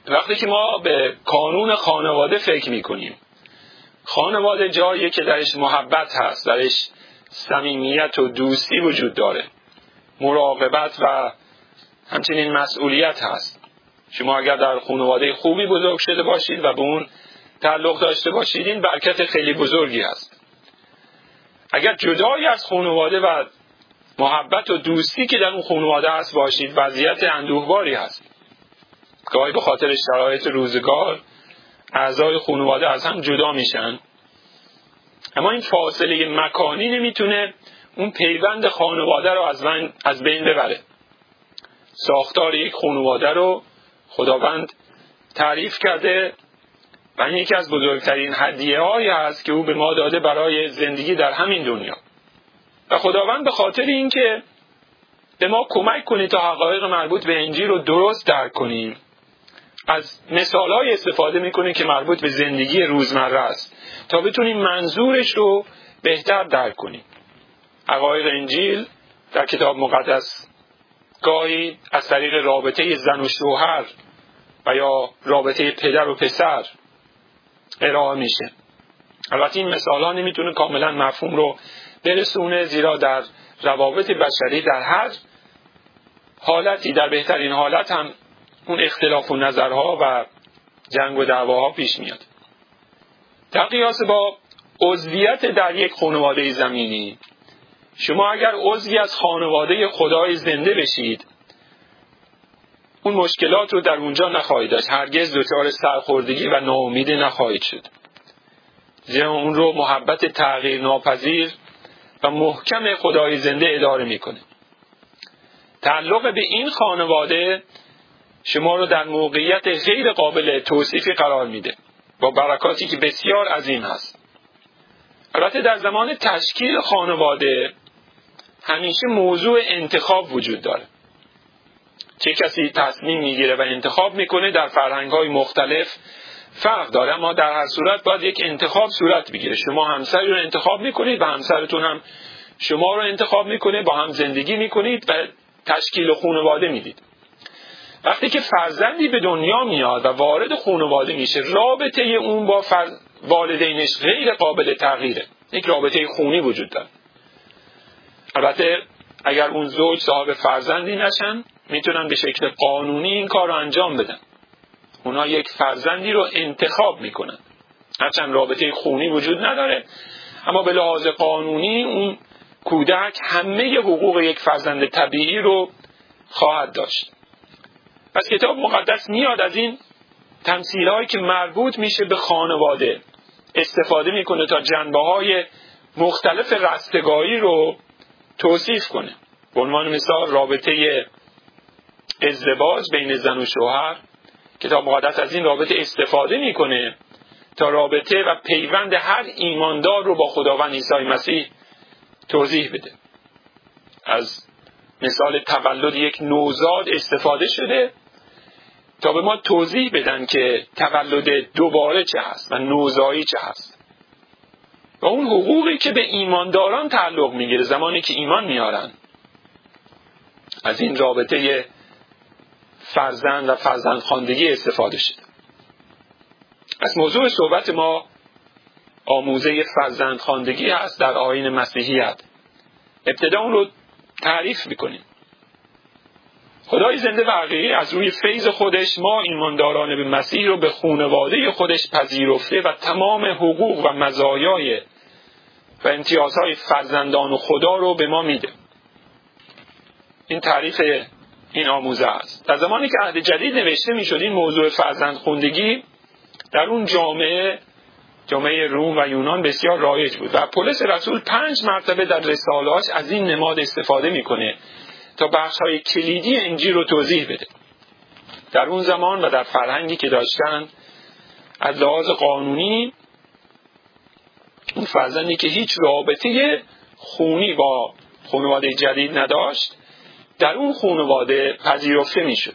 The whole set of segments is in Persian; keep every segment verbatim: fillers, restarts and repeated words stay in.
وقتی که ما به قانون خانواده فکر میکنیم، خانواده جاییه که درش محبت هست، درش صمیمیت و دوستی وجود داره، مراقبت و همچنین مسئولیت هست. شما اگر در خانواده خوبی بزرگ شده باشید و به اون تعلق داشته باشید، این برکت خیلی بزرگی هست. اگر جدایی از خانواده و محبت و دوستی که در اون خانواده هست باشید، وضعیت اندوهباری هست. گاهی به خاطر شرایط روزگار اعضای خانواده از هم جدا میشن، اما این فاصله مکانی نمیتونه اون پیوند خانواده رو از من از بین ببره. ساختار یک خانواده رو خداوند تعریف کرده و این یکی از بزرگترین هدیه هایی هست که او به ما داده برای زندگی در همین دنیا. و خداوند به خاطر این که به ما کمک کنه تا حقایق مربوط به انجیل رو درست درک کنیم، از مثال‌های استفاده میکنه که مربوط به زندگی روزمره است تا بتونیم منظورش رو بهتر درک کنیم. حقایق انجیل در کتاب مقدس گاهی از طریق رابطه زن و شوهر و یا رابطه پدر و پسر ارائه میشه. البته این مثال‌ها نمیتونه کاملا مفهوم رو برسونه، زیرا در روابط بشری در هر حالتی، در بهترین حالت هم اون اختلاف و نظرها و جنگ و دعواها پیش میاد. در قیاس با عضویت در یک خانواده زمینی، شما اگر عضوی از خانواده خدای زنده بشید، اون مشکلات رو در اونجا نخواهید داشت، هرگز دچار سرخوردگی و ناامیدی نخواهید شد، زیرا اون رو محبت تغییر ناپذیر و محکم خدای زنده اداره میکنه. تعلق به این خانواده شما رو در موقعیت غیر قابل توصیفی قرار میده با برکاتی که بسیار عظیم هست. البته در زمان تشکیل خانواده همیشه موضوع انتخاب وجود داره. چه کسی تصمیم میگیره و انتخاب میکنه در فرهنگ‌های مختلف فرق داره، اما در هر صورت باید یک انتخاب صورت بگیره. شما همسری رو انتخاب میکنید و همسرتون هم شما رو انتخاب میکنه، با هم زندگی میکنید و تشکیل خانواده میدید. وقتی که فرزندی به دنیا میاد و وارد خانواده میشه، رابطه اون با والدینش غیر قابل تغییره. یک رابطه خونی وجود داره. البته اگر اون زوج صاحب فرزندی نشن، میتونن به شکل قانونی این کار رو انجام بدن. اونا یک فرزندی رو انتخاب میکنن. هرچند رابطه خونی وجود نداره، اما به لحاظ قانونی اون کودک همه حقوق یک فرزند طبیعی رو خواهد داشت. پس کتاب مقدس میاد از این تمثیل‌هایی که مربوط میشه به خانواده استفاده میکنه تا جنبه‌های مختلف رستگاری رو توصیف کنه. به عنوان مثال رابطه ازدواج بین زن و شوهر، کتاب مقدس از این رابطه استفاده میکنه تا رابطه و پیوند هر ایماندار رو با خداوند عیسی مسیح توضیح بده. از مثال تولد یک نوزاد استفاده شده تا به ما توضیح بدن که تولد دوباره چه هست و نوزایی چه هست و اون حقوقی که به ایمانداران تعلق میگیره زمانی که ایمان میارن. از این رابطه فرزند و فرزندخواندگی استفاده شده. از موضوع صحبت ما آموزه فرزندخواندگی هست در آیین مسیحیت. ابتدا اون رو تعریف میکنیم. خدای زنده و حقیقی از روی فیض خودش ما ایمانداران به مسیح رو به خانواده خودش پذیرفته و تمام حقوق و مزایای و امتیازهای فرزندان و خدا رو به ما میده. این تعریف این آموزه است. در زمانی که عهد جدید نوشته میشد این موضوع فرزندخواندگی در اون جامعه جامعه روم و یونان بسیار رایج بود و پولس رسول پنج مرتبه در رساله‌اش از این نماد استفاده میکنه تا بخش‌های کلیدی انجیل رو توضیح بده. در اون زمان و در فرهنگی که داشتن، از لحاظ قانونی اون فرزندی که هیچ رابطه خونی با خانواده جدید نداشت در اون خانواده پذیرفته میشد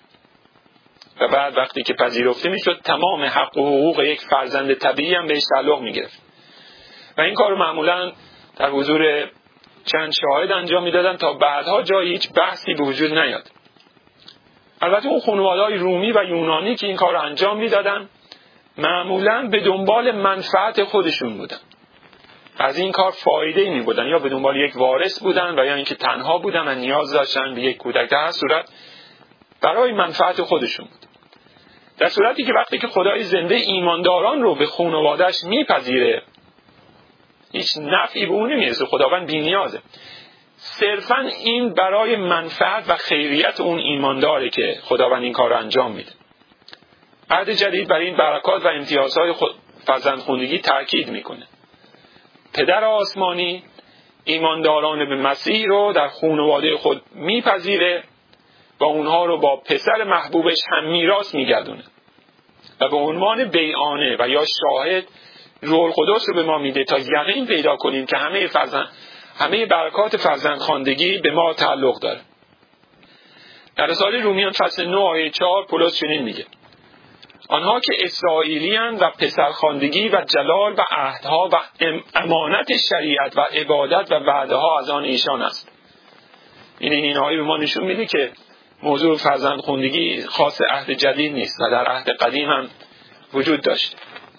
و بعد وقتی که پذیرفته میشد تمام حق و حقوق یک فرزند طبیعی هم بهش تعلق میگرفت و این کار معمولا در حضور چند شاهد انجام میدادن تا بعدها جای هیچ بحثی به وجود نیاد. البته اون خانواده‌های رومی و یونانی که این کار رو انجام میدادن معمولاً به دنبال منفعت خودشون بودن، از این کار فایده می بودن، یا به دنبال یک وارث بودن و یا اینکه تنها بودن و نیاز داشتن به یک کودک. در هر صورت برای منفعت خودشون بود. در صورتی که وقتی که خدای زنده ایمانداران رو به خانواده‌اش میپذیره، هیچ نفعی به اون نمیرسه، خداوند بی‌نیازه. صرفاً این برای منفعت و خیریت اون ایمانداره که خداوند این کار رو انجام میده. عهد جدید برای این برکات و امتیازهای فرزندخواندگی تاکید میکنه. پدر آسمانی ایمانداران به مسیح رو در خانواده خود میپذیره و اونها رو با پسر محبوبش هم میراث میگردونه و به عنوان بیعانه و یا شاهد روح القدس رو به ما میده تا یقین پیدا کنیم که همه فرزند همه برکات فرزندخواندگی به ما تعلق داره. در رساله رومیان فصل نه آیه چهار پولس چنین میگه: آنها که اسرائیلی‌اند و پسرخواندگی و جلال و عهدها و امانت شریعت و عبادت و وعده ها از آن ایشان است. این این آیه به ما نشون میده که موضوع فرزندخواندگی خاص عهد جدید نیست و در عهد قدیم هم وجود داشت.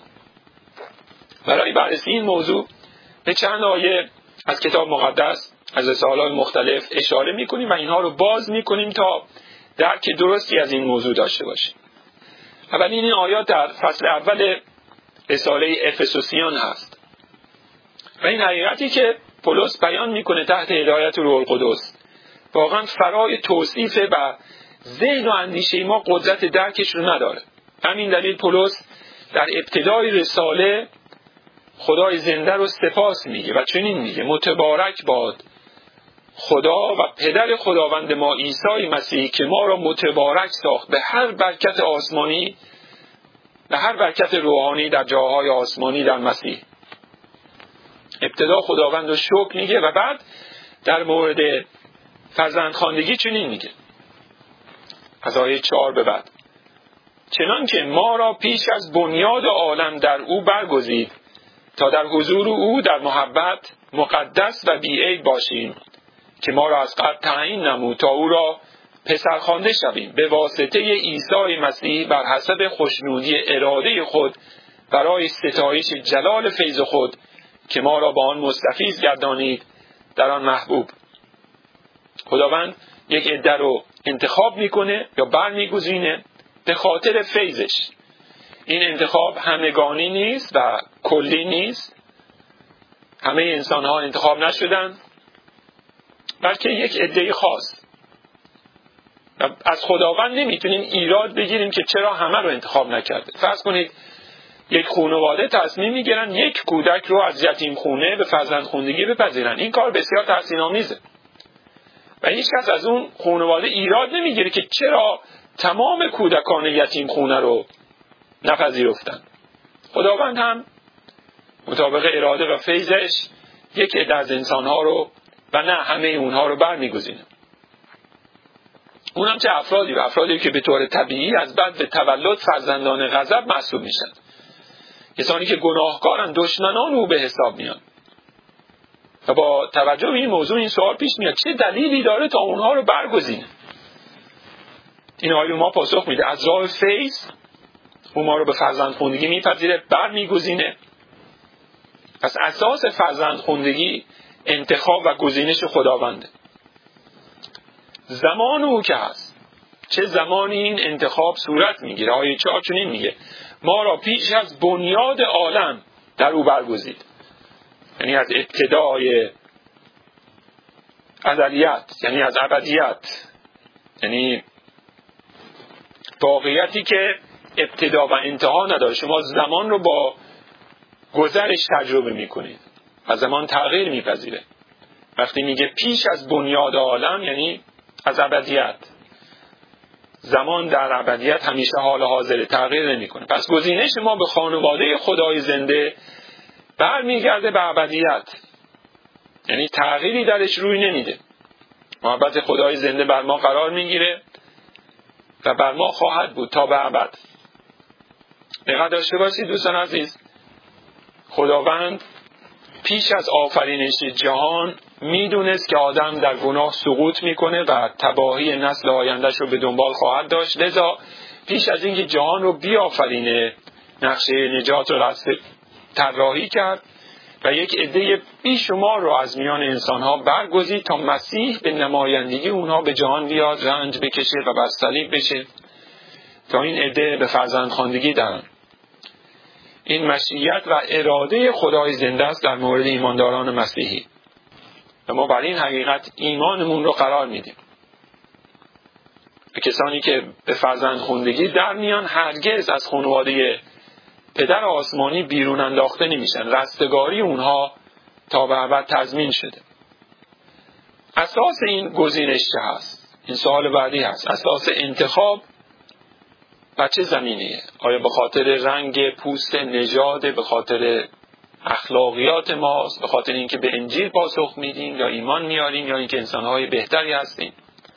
برای بررسی این موضوع به چند آیه از کتاب مقدس از رساله‌های مختلف اشاره میکنیم و اینها رو باز میکنیم تا درک درستی از این موضوع داشته باشیم. اولین این آیات در فصل اول رساله افسوسیان هست و این حقیقتی که پولس بیان میکنه تحت هدایت روح القدس واقعا فرای توصیف و ذهن و اندیشه ما قدرت درکش رو نداره. همین دلیل پولس در ابتدای رساله خدای زنده رو سپاس میگه و چنین میگه: متبارک باد خدا و پدر خداوند ما عیسی مسیح که ما را متبارک ساخت به هر برکت آسمانی به هر برکت روحانی در جاهای آسمانی در مسیح. ابتدا خداوند رو شکر میگه و بعد در مورد فرزندخواندگی چنین میگه از آیه چهار به بعد: چنان که ما را پیش از بنیاد عالم در او برگزید تا در حضور او در محبت مقدس و بی‌عیب باشیم، که ما را از قبل تعیین نمود تا او را پسر خوانده شویم به واسطه عیسی مسیح بر حسب خوشنودی اراده خود برای ستایش جلال فیض خود که ما را با آن مستفیض گردانید در آن محبوب. خداوند یک عده رو انتخاب میکنه یا برمیگزینه به خاطر فیضش. این انتخاب همگانی نیست و کلی نیست. همه انسان ها انتخاب نشدن، بلکه یک عده خاص. از خداوند نمیتونیم ایراد بگیریم که چرا همه رو انتخاب نکرده. فرض کنید یک خانواده تصمیم میگیرن یک کودک رو از یتیم خونه به فرزندخواندگی بپذیرن. این کار بسیار تحسین‌آمیزه و هیچ کس از اون خانواده ایراد نمیگیره که چرا تمام کودکان یتیم خونه رو نپذیرفتن. خداوند هم مطابق اراده و فیضش یک عده از انسانها رو و نه همه اونها رو برمیگزینه. اونم چه افرادی و افرادی که به طور طبیعی از بعد به تولد فرزندان غضب محسوب میشن، کسانی که گناهکارن، دشمنان او به حساب میان. و با توجه به این موضوع این سوال پیش میاد چه دلیلی داره تا اونها رو برگزینه؟ این آیه ما پاسخ میده از راه فیض اون ما رو به فرزندخواندگی میپذیره، برمیگزینه. پس اساس فرزندخواندگی انتخاب و گزینش خداونده. زمان او که هست، چه زمانی این انتخاب صورت میگیره؟ آیه چهار چنین میگه: ما را پیش از بنیاد عالم در او برگزید. یعنی از ابتدای ازلیت، یعنی از ابدیت، یعنی واقعیتی که ابتدا و انتها نداره. شما زمان رو با گذرش تجربه میکنید و زمان تغییر میپذیره. وقتی میگه پیش از بنیاد عالم یعنی از ابدیت. زمان در ابدیت همیشه حال حاضره، تغییر نمیکنه. پس گزینش ما به خانواده خدای زنده برمیگرده به ابدیت، یعنی تغییری درش روی نمیده. محبت خدای زنده بر ما قرار میگیره و بر ما خواهد بود تا به ابد. دقت داشته باشید دوستان عزیز، خداوند پیش از آفرینش جهان میدونست که آدم در گناه سقوط میکنه و تباهی نسل آیندهش رو به دنبال خواهد داشت. لذا پیش از اینکه جهان رو بیافرینه نقشه نجات رو طراحی کرد و یک عده بیشمار رو از میان انسانها برگزید تا مسیح به نمایندگی اونها به جهان بیاد، رنج بکشه و بر صلیب بشه تا این عده به فرزندخواندگی درن. این مشیت و اراده خدای زنده است در مورد ایمانداران مسیحی و ما بر این حقیقت ایمانمون رو قرار میدیم. به کسانی که به فرزندخواندگی در میان هرگز از خانواده پدر آسمانی بیرون انداخته نمیشن. رستگاری اونها تا به ابد تضمین شده. اساس این گزینش چه هست؟ این سوال بعدی هست. اساس انتخاب و چه زمینیه؟ آیا به خاطر رنگ پوست نژاد، به خاطر اخلاقیات ماست، به خاطر اینکه به انجیل پاسخ میدیم یا ایمان میاریم یا اینکه انسانهای بهتری هستیم؟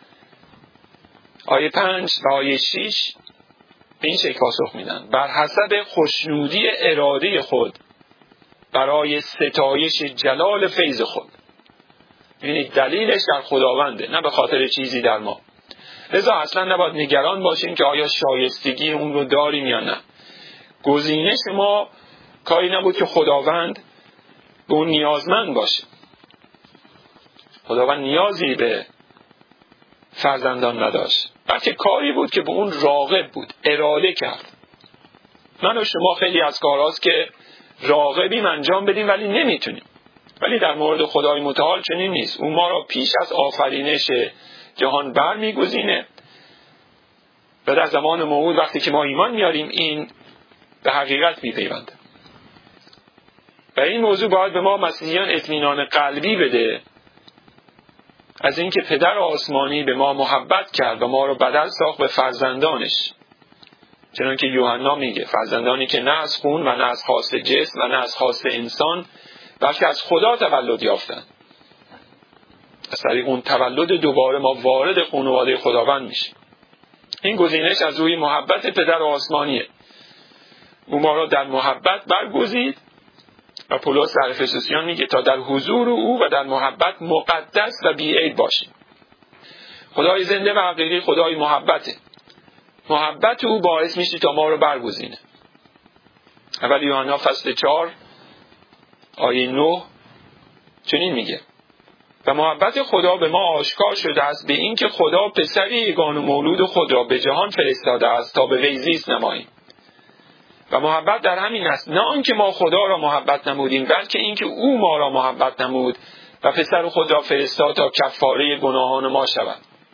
آیه پنج و آیه شش به این شکل پاسخ میدن: بر حسب خوشنودی اراده خود برای ستایش جلال فیض خود. یعنی دلیلش در خداونده، نه به خاطر چیزی در ما. لذا اصلا نباید نگران باشیم که آیا شایستگی اون رو داریم یا نه. گزینش ما کاری نبود که خداوند به اون نیازمند باشه. خداوند نیازی به فرزندان نداشت، بلکه کاری بود که به اون راغب بود، اراده کرد. من و شما خیلی از کارهاست که راغبیم انجام بدیم ولی نمیتونیم. ولی در مورد خدای متعال چنین نیست. اون ما را پیش از آفرینش جهان بر میگزینه و در زمان موعود وقتی که ما ایمان میاریم این به حقیقت میپیونده. و این موضوع باید به ما مسیحیان اطمینان قلبی بده از اینکه پدر آسمانی به ما محبت کرد و ما رو بدل ساخت به فرزندانش. چنانکه یوحنا میگه فرزندانی که نه از خون و نه از خواست جسم و نه از خواست انسان بلکه از خدا تولد یافتند. از طریق اون تولد دوباره ما وارد خانواده خداوند میشیم. این گزینش از روی محبت پدر آسمانیه. او ما را در محبت برگزید و پولس در افسوسیان میگه تا در حضور او و در محبت مقدس و بی‌عیب باشیم. خدای زنده و حقیقی خدای محبته. محبت او باعث میشه تا ما رو برگزینه. اول یوحنا فصل چهار آیه نه چنین میگه: و محبت خدا به ما آشکار شده است به این که خدا پسر یگانه مولود خود را به جهان فرستاده است تا به وی زیست نماییم. و محبت در همین است، نه آنکه ما خدا را محبت نمودیم بلکه اینکه او ما را محبت نمود و پسر خود را فرستاد تا کفاره گناهان ما شود.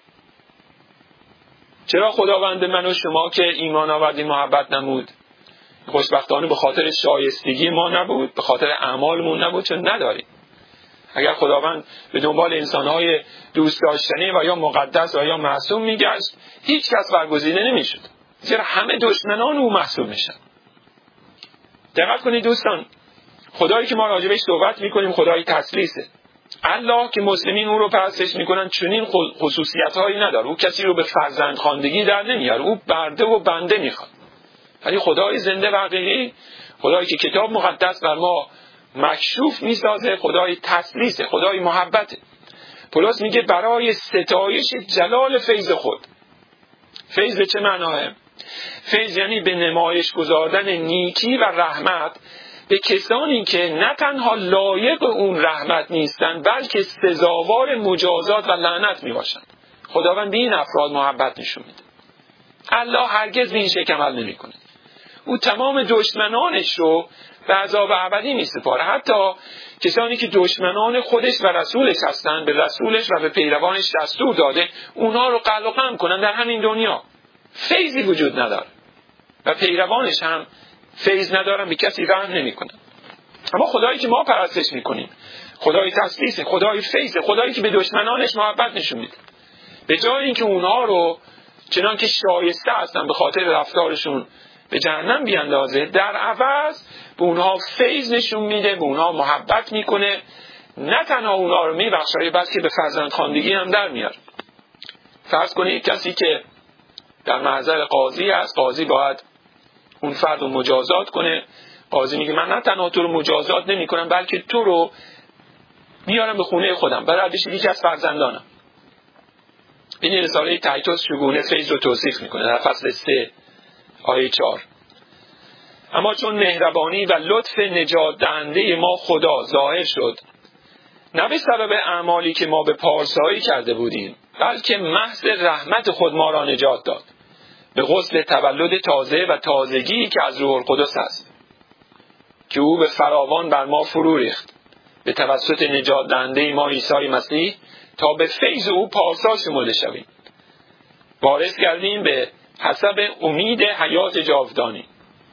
چرا خداوند من و شما که ایمان آوردیم محبت نمود؟ خوشبختانه به خاطر شایستگی ما نبود، به خاطر اعمالمون نبود، چون نداریم. اگر خداوند به دنبال انسانهای دوست داشتنی و یا مقدس و یا معصوم میگشت هیچ کس برگزیده نمیشد، زیرا همه دشمنان او محسوب میشن. دقت کنید دوستان، خدایی که ما راجبش صحبت میکنیم خدای تثلیثه. الله که مسلمین او رو پرستش میکنن چنین خصوصیت هایی نداره. او کسی رو به فرزند خواندگی در نمیاره، او برده و بنده میخواد. ولی خدای زنده و حقیقی، خدایی که کتاب مقدس بر ما مکشوف میسازه، خدای تثلیثه، خدای محبته. پولس میگه برای ستایش جلال فیض خود. فیض به چه معناه؟ فیض یعنی به نمایش گذاردن نیکی و رحمت به کسانی که نه تنها لایق اون رحمت نیستن بلکه سزاوار مجازات و لعنت میباشند. خداوند به این افراد محبت نشون میده. الله هرگز به این شکل عمل نمیکنه. او تمام دشمنانش رو به عذاب ابدی میسپاره. حتی کسانی که دشمنان خودش و رسولش هستن به رسولش و به پیروانش دستور داده اونها رو قلع و قم کنن در همین دنیا. فیضی وجود نداره و پیروانش هم فیض ندارن، به کسی رحم نمیکنن. اما خدایی که ما پرستش میکنیم خدای تثلیثه، خدای فیضه، خدایی که به دشمنانش محبت نشون میده. به جای اینکه اونها رو چنان که شایسته هستن به خاطر رفتارشون به جهنم بیاندازه، در عوض به اونها فیض نشون میده، به اونها محبت میکنه. نه تنها اونها رو میبخشه بلکه به فرزندخواندگی هم در میاره. فرض کنید کسی که در محضر قاضی است، قاضی باید اون فرد رو مجازات کنه. قاضی میگه من نه تنها تو رو مجازات نمی کنم بلکه تو رو میارم به خونه خودم برای بشید یکی از فرزندانم. این رساله تایتوس چگونه فیض رو توصیف میکنه در فصل سه آیه چهار. اما چون مهربانی و لطف نجات دهنده ما خدا ظاهر شد، نه به سبب اعمالی که ما به پارسایی کرده بودیم، بلکه محض رحمت خود ما را نجات داد به غسل تولد تازه و تازگی که از روح القدس است، که او به فراوان بر ما فرو ریخت به توسط نجات دهنده ما عیسی مسیح، تا به فیض او پارسا شمرده شویم، وارث گردیم به حسب امید حیات جاودانی.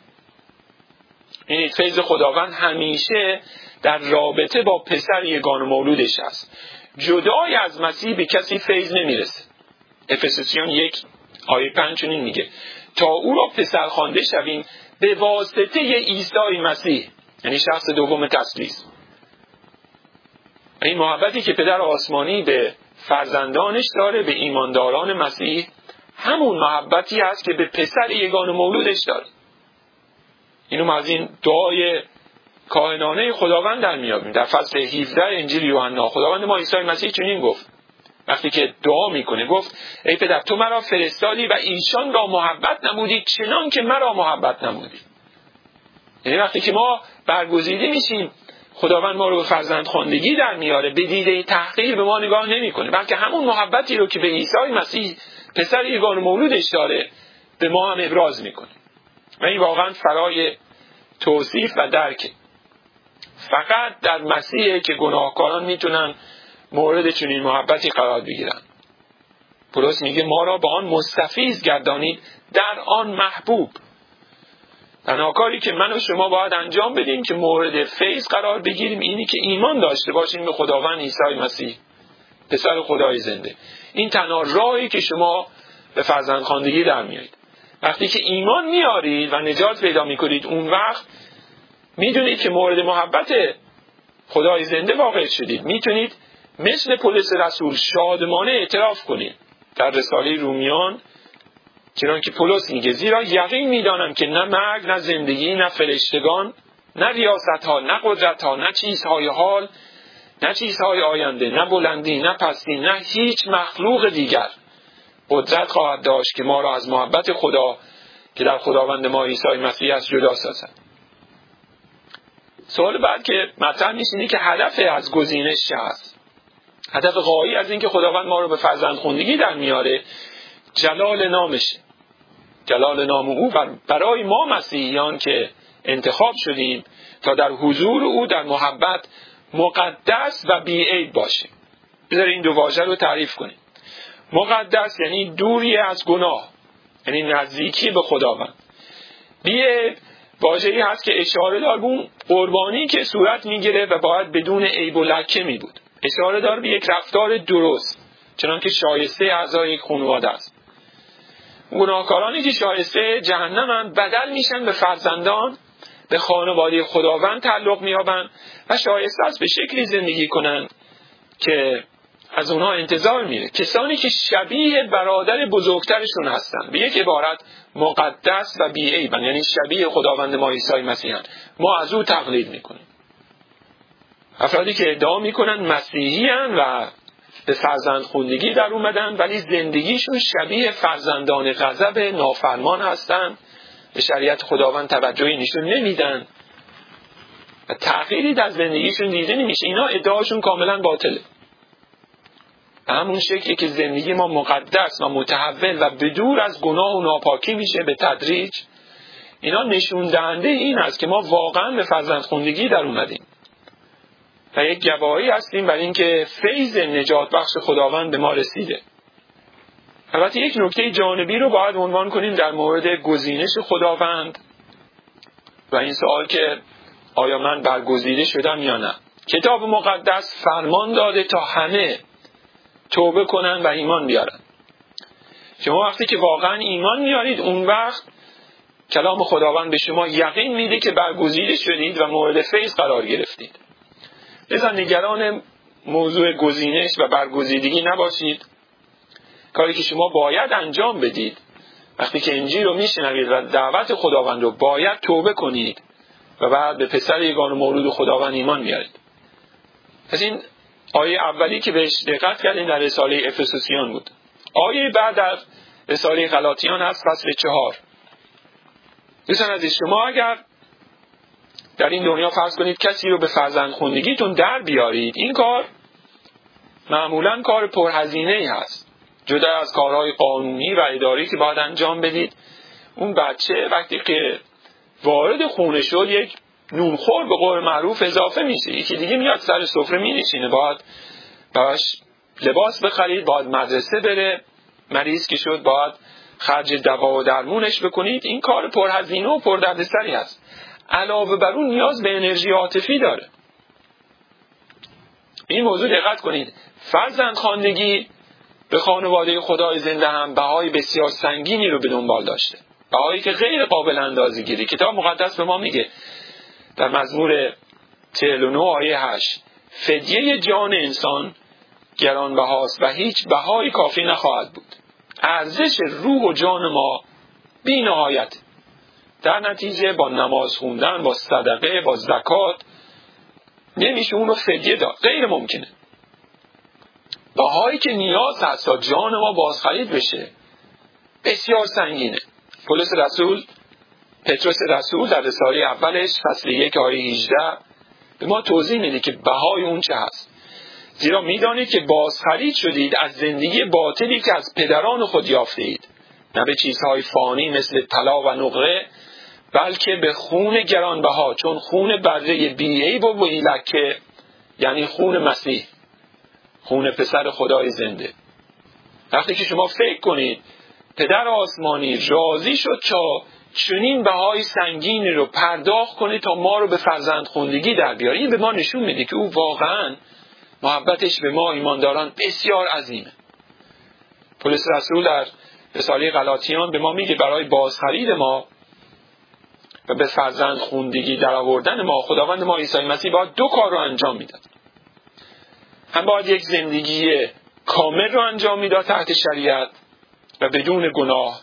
این فیض خداوند همیشه در رابطه با پسر یگانه مولودش است. جدای از مسیح به کسی فیض نمیرسه. افسوسیان یک آیه پنج چنین میگه تا او را پسر خوانده شویم به واسطه عیسی مسیح، یعنی شخص دوم تثلیث. این محبتی که پدر آسمانی به فرزندانش داره، به ایمانداران مسیح، همون محبتی هست که به پسر یگانه مولودش داره. اینو ما از این دعای کاهنانه خداوند در میابیم. در فصل هفده انجیل یوحنا خداوند ما عیسی مسیح چنین گفت وقتی که دعا میکنه، گفت ای پدر تو مرا فرستادی و ایشان را محبت نمودی چنان که مرا محبت نمودی. یعنی وقتی که ما برگزیده میشیم، خداوند ما رو به فرزند خواندگی در میاره، به دیده تحقیر به ما نگاه نمیکنه، بلکه همون محبتی رو که به عیسی مسیح پسر یگانه مولودش داره به ما هم ابراز میکنه. و این واقعا فرای توصیف و درک. فقط در مسیحه که گناهکاران میتونن مورد چنین محبتی قرار بگیرن. پولس میگه ما را به آن مستفیض گردانید در آن محبوب. تنها کاری که من و شما باید انجام بدیم که مورد فیض قرار بگیریم اینی که ایمان داشته باشیم به خداوند عیسی مسیح پسر خدای زنده. این تنها راهی که شما به فرزندخواندگی در میایید. وقتی که ایمان میارید و نجات پیدا میکنید، اون وقت میدونید که مورد محبت خدای زنده واقع شدید. میتونید مثل پولس رسول شادمانه اعتراف کنید در رساله رومیان، چنان که پولس میگه زیرا یقین میدانم که نه مرگ، نه زندگی، نه فرشتگان، نه ریاست ها، نه قدرت ها، نه چیزهای حال، نه چیزهای آینده، نه بلندی، نه پستی، نه هیچ مخلوق دیگر قدرت خواهد داشت که ما را از محبت خدا که در خداوند ما عیسی مسیح است جدا سازد. سوال بعد که مطرح میشه اینه که هدف از گزینش چه است؟ هدف غایی از این که خداوند ما رو به فرزندخواندگی در میاره جلال نامشه. جلال نام او برای ما مسیحیان که انتخاب شدیم تا در حضور او در محبت مقدس و بی‌عیب باشیم. بذارید این دو واژه رو تعریف کنیم. مقدس یعنی دوری از گناه، یعنی نزدیکی به خداوند. بی‌عیب واژه‌ای هست که اشاره دار به اون قربانی که صورت میگیره و باید بدون عیب و لکه می بود. اشاره دار به یک رفتار درست، چنانکه شایسته اعضای یک خانواده است. گناهکارانی که شایسته جهنمند بدل میشن به فرزندان، به خانواده خداوند تعلق میابند و شایسته است به شکلی زندگی کنند که از اونها انتظار میره. کسانی که شبیه برادر بزرگترشون هستن، به یک عبارت مقدس و بی‌عیبن، یعنی شبیه خداوند ما عیسی مسیحن، ما از او تقلید میکنیم. افرادی که ادعا میکنن مسیحیان و به فرزندخواندگی در اومدن ولی زندگیشون شبیه فرزندان غضب نافرمان هستن، به شریعت خداوند توجهی نشون نمیدن و تغییری در زندگیشون دیده نمیشه. اینا ادعاشون کاملا باطله. به همون شکلی که زندگی ما مقدس و متحول و بدور از گناه و ناپاکی میشه به تدریج، اینا نشون دهنده این است که ما واقعا به فرزندخواندگی در اومدیم و یک گواهی هستیم بر این که فیض نجات بخش خداوند به ما رسیده. البته یک نکته جانبی رو باید عنوان کنیم در مورد گزینش خداوند و این سوال که آیا من برگزیده شدم یا نه. کتاب مقدس فرمان داده تا همه توبه کنن و ایمان بیارن. شما وقتی که واقعا ایمان میارید، اون وقت کلام خداوند به شما یقین میده که برگزیده شدید و مورد فیض قرار گرفتید. لذا نگران موضوع گزینش و برگزیدگی نباشید. کاری که شما باید انجام بدید وقتی که انجیل رو میشنوید و دعوت خداوند رو باید توبه کنید و بعد به پسر یگانه مولود خداوند ایمان بیارید. پس این آیه اولی که بهش دقت کردیم در رساله افسوسیان بود. آیه بعد در رساله غلاطیان هست، فصل چهار. دوستان عزیز، شما اگر در این دنیا فرض کنید کسی رو به فرزندخوندگیتون در بیارید، این کار معمولاً کار پرهزینه‌ای هست. جدا از کارهای قانونی و اداری که باید انجام بدید، اون بچه وقتی که وارد خونه شد یک نونخور به قول معروف اضافه میشه. یکی دیگه میاد سر سفره مینشینه، باید باش لباس بخرید، باید مدرسه بره، مریض که شد باید خرج دوا و درمونش بکنید. این کار پرهزینه و پردردسری هست. علاوه بر اون نیاز به انرژی عاطفی داره. این موضوع دقت کنید. فرزندخواندگی به خانواده خدای زنده هم بهای بسیار سنگینی رو به دنبال داشته، بهایی که غیر قابل اندازه‌گیری. کتاب مقدس به ما میگه در مزمور چهل و نه آیه هشت، فدیه جان انسان گرانبهاست و هیچ بهایی کافی نخواهد بود. ارزش روح و جان ما بی نهایت. در نتیجه با نماز خوندن، با صدقه، با زکات نمیشه اون رو فدیه داد، غیر ممکنه. بهایی که نیاز هست تا جان ما بازخرید بشه بسیار سنگینه. پولس رسول پتروس رسول در رساله اولش فصل یک آیه هجده به ما توضیح میده که بهای اون چه هست. زیرا میدانید که بازخرید شدید از زندگی باطلی که از پدران خود یافته اید، نه به چیزهای فانی مثل طلا و نقره، بلکه به خون گرانبها، چون خون بره بی عیب و بی لکه، یعنی خون مسیح، خون پسر خدای زنده. وقتی که شما فکر کنید پدر آسمانی راضی شد تا چنین بهای سنگینی رو پرداخت کنه تا ما رو به فرزندخوندگی در بیاره، این به ما نشون میده که او واقعاً محبتش به ما ایمانداران بسیار عظیمه. پولس رسول در رساله غلاطیان به ما میگه برای بازخرید ما و به فرزندخوندگی در آوردن ما خداوند ما عیسی مسیح باید دو کار رو انجام میداد. هم باید یک زندگی کامل رو انجام میداد تحت شریعت و بدون گناه،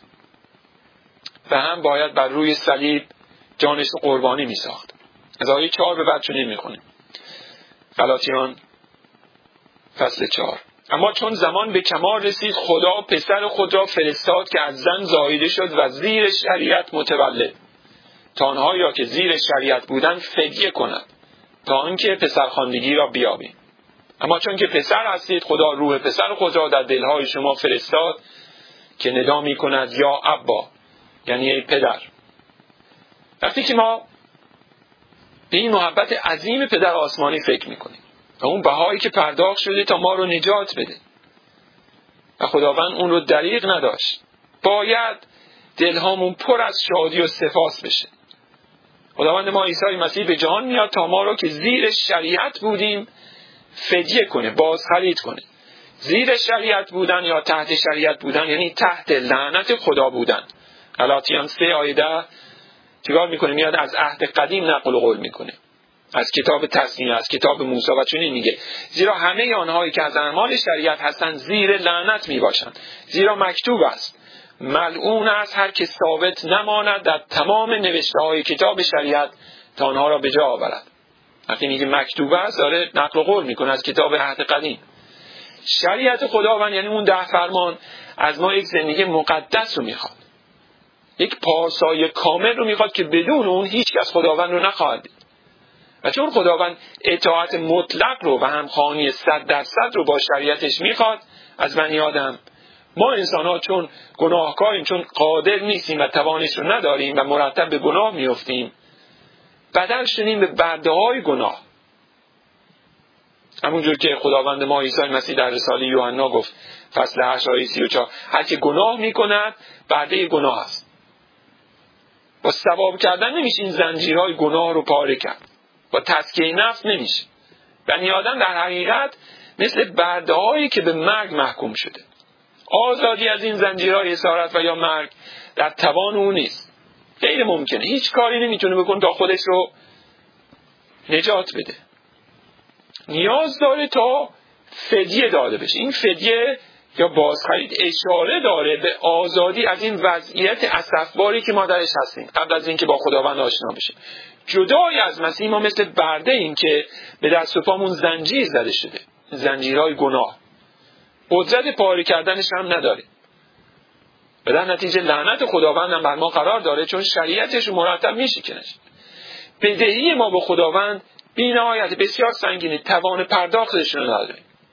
و هم باید بر روی صلیب جانش رو قربانی میساخت. از آیه چهار به بعد چنین میخونیم. غلاطیان فصل چهار. اما چون زمان به کمال رسید خدا پسر خود را فرستاد که از زن زاییده شد و زیر شریعت متولد، تا آنهایی را که زیر شریعت بودند فدیه کند تا آنکه پسرخواندگی را بیابیم. اما چون که پسر هستید خدا روح پسر خود را در دلهای شما فرستاد که ندا می کند یا ابا، یعنی ای پدر. وقتی که ما به این محبت عظیم پدر آسمانی فکر می کنیم و اون بهایی که پرداخت شده تا ما رو نجات بده و خداوند اون رو دریغ نداشت، باید دلهامون پر از شادی و سپاس بشه. خداوند ما عیسی مسیح به جهان میاد تا ما رو که زیر شریعت بودیم فدیه کنه، بازخرید کنه. زیر شریعت بودن یا تحت شریعت بودن یعنی تحت لعنت خدا بودن. غلاطیان سه آیه ده چیکار میکنه؟ میاد از عهد قدیم نقل و قول میکنه، از کتاب تثنیه، از کتاب موسی، و چنین میگه زیرا همه آنهایی که از اعمال شریعت هستند زیر لعنت میباشند، زیرا مکتوب است ملعون است هر که ثابت نماند در تمام نوشته های کتاب شریعت تا آنها را به جا آورد. وقتی میگه مکتوب است داره نقل و قول میکنه از کتاب عهد قدیم. شریعت خداوند یعنی اون ده فرمان از ما یک زندگی مقدس رو میخواد، یک پارسای کامل رو میخواد که بدون اون هیچ کس خداوند رو نخواهد دید. و چون خداوند اطاعت مطلق رو و همخوانی صد درصد رو با شریعتش میخواد از بنی آدم، ما انسان ها چون گناهکاریم، چون قادر نیستیم و توانش رو نداریم و مرتب به گناه میفتیم، بدل شدیم به برده های گناه. همونجور که خداوند ما عیسی مسیح در رساله یوحنا گفت فصل هشت آیه سی و چهار، هر که گناه میکند برده گناه است. با ثواب کردن نمیشه این زنجیرهای گناه رو پاره کرد، با تزکیه نفس نمیشه. بنی آدم در حقیقت مثل برده هایی که به مرگ محکوم شده. آزادی از این زنجیرهای اسارت و یا مرگ در توان او نیست، غیر ممکنه. هیچ کاری نمیتونه بکنه تا خودش رو نجات بده. نیاز داره تا فدیه داده بشه. این فدیه یا بازخرید اشاره داره به آزادی از این وضعیت اسفباری که ما درش هستیم قبل از اینکه با خداوند آشنا بشیم. جدای از مسیح ما مثل برده ایم که به دست و پامون زنجیر زده شده. زنجیرهای گناه، قدرت پاره کردنش هم نداره. به در نتیجه لعنت خداوند هم بر ما قرار داره، چون شریعتش رو مرتب میشکنش. بدهی ما به خداوند بی‌نهایت بسیار سنگینه، توان پرداختش رو نداره.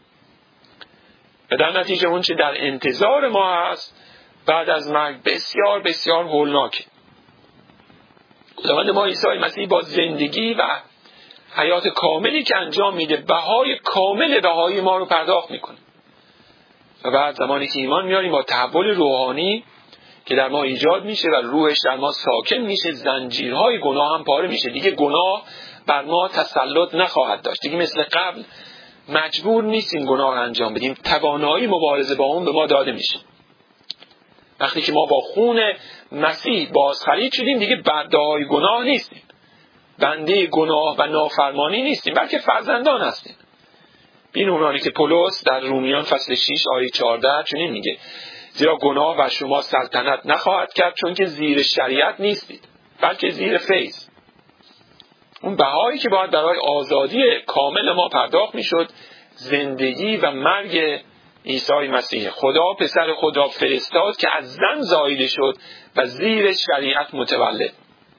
به در نتیجه اون چه در انتظار ما هست بعد از مرگ بسیار بسیار هولناکه. خداوند ما عیسی مسیح با زندگی و حیات کاملی که انجام میده بهای کامل بهای ما رو پرداخت میکنه. و بعد زمانی که ایمان میاریم با تحول روحانی که در ما ایجاد میشه و روحش در ما ساکن میشه، زنجیرهای گناه هم پاره میشه. دیگه گناه بر ما تسلط نخواهد داشت. دیگه مثل قبل مجبور نیستیم گناه رو انجام بدیم، توانایی مبارزه با اون به ما داده میشه. وقتی که ما با خون مسیح بازخرید شدیم دیگه برده‌های گناه نیستیم، بنده گناه و نافرمانی نیستیم، بلکه فرزندان هستیم. این اونانی که پولس در رومیان فصل شش آیه چهارده چنین میگه: زیرا گناه بر شما سلطنت نخواهد کرد، چون که زیر شریعت نیستید بلکه زیر فیض. اون بهایی که باید برای آزادی کامل ما پرداخت میشد زندگی و مرگ عیسی مسیح. خدا پسر خود را فرستاد که از زن زاییده شد و زیر شریعت متولد.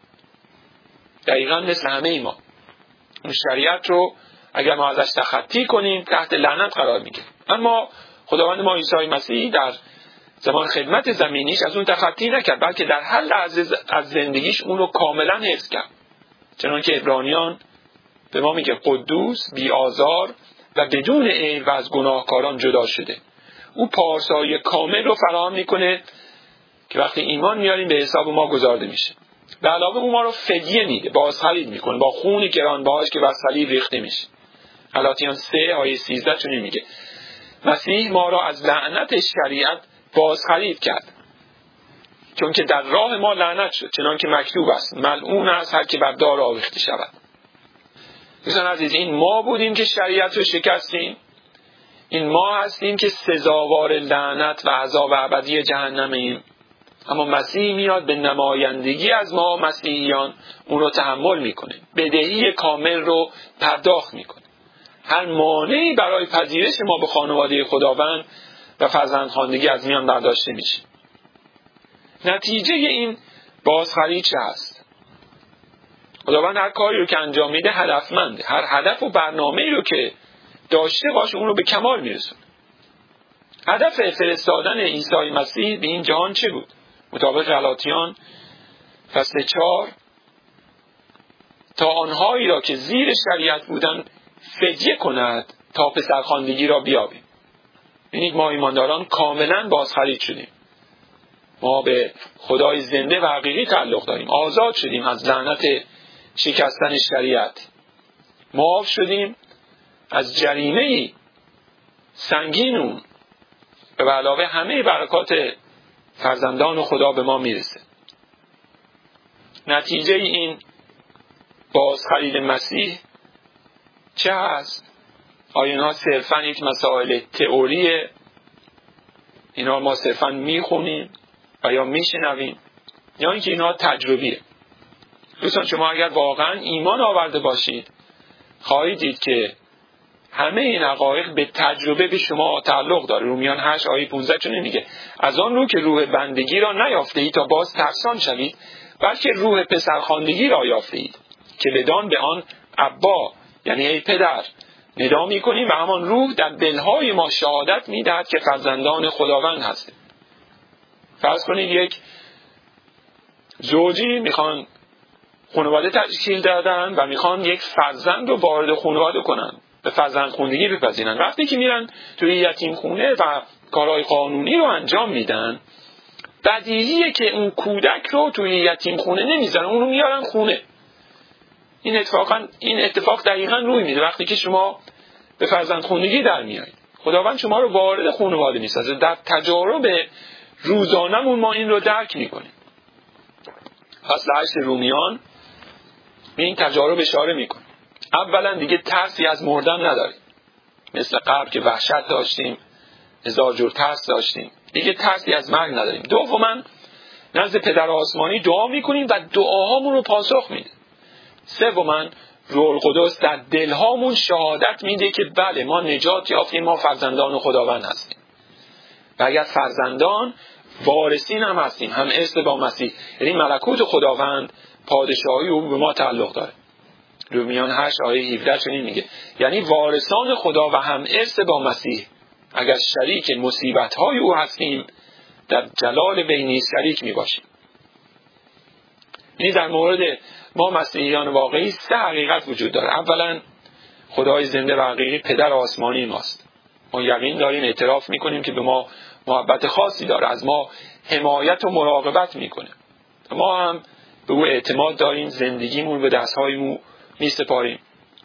دقیقا مثل همه ای ما اون شریعت رو اگر ما ازش تخطی کنیم تحت لعنت قرار میگیره. اما خداوند ما عیسی مسیح در زمان خدمت زمینیش از اون تخطی نکرد، بلکه در هر لحظه از زندگیش اون رو کاملا حفظ کرد. چنانکه عبرانیان به ما میگه قدوس، بی آزار و بدون عیب و از گناهکاران جدا شده. او پارسایی کامل رو فراهم میکنه که وقتی ایمان میاریم به حساب ما گذارده میشه. به علاوه اون ما رو فدیه میده، بازخرید میکنه با خون گرانبهاش که بر صلیب ریخته میشه. غلاطیان سه آیه سیزده چنین میگه: مسیح ما را از لعنت شریعت بازخرید کرد، چون که در راه ما لعنت شد، چنان که مکتوب است: ملعون است هر که بر دار آویخته شود. دوستان عزیز، این ما بودیم که شریعت رو شکستیم، این ما هستیم که سزاوار لعنت و عذاب ابدی جهنم ایم. اما مسیح میاد به نمایندگی از ما مسیحیان اون رو تحمل میکنه، بدهی کامل رو پرداخت میکنه. هر مانعی برای پذیرش ما به خانواده خداوند و فرزندخواندگی از میان برداشته میشه. نتیجه این بازخرید چه هست؟ خداوند هر کاری رو که انجام میده هدفمنده. هر هدف و برنامه‌ای رو که داشته باشه اون رو به کمال میرسونه. هدف فرستادن عیسی مسیح به این جهان چه بود؟ مطابق غلاطیان فصل چهار: تا آنهایی را که زیر شریعت بودن فدیه کند تا پسرخواندگی را بیابیم. یعنی ما ایمانداران کاملا بازخرید شدیم. ما به خدای زنده و حقیقی تعلق داریم. آزاد شدیم از لعنت شکستن شریعت. معاف شدیم از جریمه سنگین اون و به علاوه همه برکات فرزندان خدا به ما میرسه. نتیجه این بازخرید مسیح چه هست؟ آیا اینها صرفا یک مسائل تئوریه؟ اینا ما صرفا میخونیم و یا میشنویم، یا اینکه اینها تجربیه؟ دوستان، شما اگر واقعا ایمان آورده باشید خواهید دید که همه این حقایق به تجربه به شما تعلق داره. رومیان هشت آیه پانزده چون میگه: از آن رو که روح بندگی را نیافته اید تا باز ترسان شوید، بلکه روح پسرخواندگی را یافته اید که بدان به آن ابا، یعنی ای پدر، ندا میکنیم و همان روح در دلهای ما شهادت میدهد که فرزندان خداوند هستیم. فرض کنید یک زوجی میخوان خانواده تشکیل دادن و میخوان یک فرزند رو وارد خانواده کنن، به فرزندخواندگی بپذیرن. وقتی که میرن توی یتیم خونه و کارهای قانونی رو انجام میدن، بدیهیه که اون کودک رو توی یتیم خونه نمیذارن، اون رو میارن خونه. این اتفاقا این اتفاق دقیقاً روی میده وقتی که شما به فرزندخواندگی در میایید. خداوند شما رو وارد خانواده میسازه. در تجارب روزانمون ما این رو درک میکنیم. فصل هشت رومیان به این تجارب اشاره میکنه. اولا دیگه ترسی از مردن نداریم، مثل قبل که وحشت داشتیم، هزار جور ترس داشتیم، دیگه ترسی از مرگ نداریم. دوما نزد پدر آسمانی دعا میکنیم و دعاهامون رو پاسخ میده. سوما روح القدس در دلهامون شهادت میده که بله ما نجات یافتیم، ما فرزندان خداوند هستیم و اگر فرزندان وارثین هم هستیم، هم ارث با مسیح. یعنی ملکوت خداوند، پادشاهی او به ما تعلق داره. رومیان هشت آیه هفده چنین میگه، یعنی وارثان خدا و هم ارث با مسیح. اگر شریک مصیبت‌های او هستیم، در جلال وی نیز شریک میباشیم. یعنی در مورد ما مسیحیان واقعی سه حقیقت وجود داره. اولا خدای زنده و حقیقی پدر آسمانی ماست. ما یقین داریم، اعتراف میکنیم که به ما محبت خاصی داره، از ما حمایت و مراقبت میکنه. ما هم به او اعتماد داریم، زندگیمون به دستهای او میسپاریم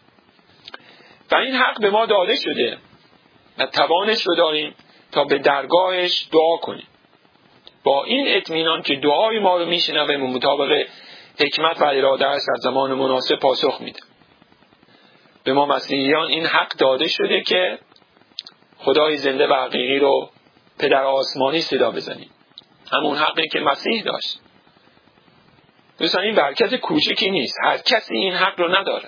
و این حق به ما داده شده و توانش رو داریم تا به درگاهش دعا کنیم با این اطمینان که دعای ما رو میشنوه و مطابق حکمت و اراده‌اش در زمان مناسب پاسخ میده. به ما مسیحیان این حق داده شده که خدای زنده و حقیقی رو پدر آسمانی صدا بزنیم، همون حقی که مسیح داشت. دوستان این برکت کوچکی نیست، هر کسی این حق رو نداره.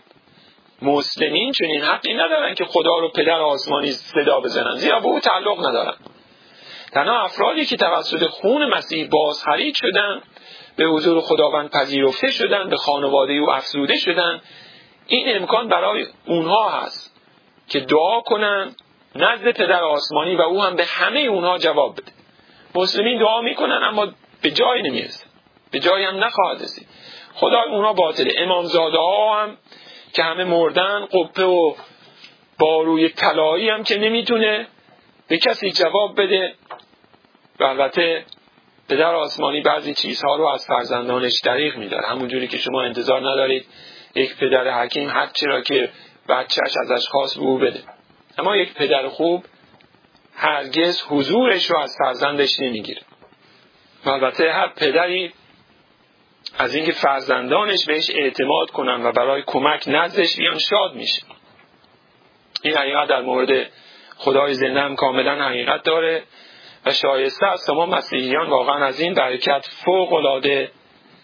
مسلمین چون این حقی ندارن که خدا رو پدر آسمانی صدا بزنن، زیرا به او تعلق ندارن. تنها افرادی که توسط خون مسیح بازخرید شدن، به حضور خداوند پذیرفته شدن، به خانواده او افزوده شدن، این امکان برای اونها هست که دعا کنن نزد پدر آسمانی و او هم به همه اونها جواب بده. مسلمین دعا میکنن اما به جای نمیرسه، به جای هم نخواهد رسید. خدای اونها باطله. امامزاده ها هم که همه مردن، قبه و باروی طلایی هم که نمیتونه به کسی جواب بده. و البته پدر آسمانی بعضی چیزها رو از فرزندانش دریغ میداره، همونجوری که شما انتظار ندارید یک پدر حکیم هر چی را که بچهش ازش خواست به او بده. اما یک پدر خوب هرگز حضورش رو از فرزندش نمیگیره. و البته هر پدری از اینکه فرزندانش بهش اعتماد کنن و برای کمک نزدش بیان شاد میشه. این حقیقت در مورد خدای زنده هم کاملا حقیقت داره و شایسته است ما مسیحیان واقعا از این برکت فوق العاده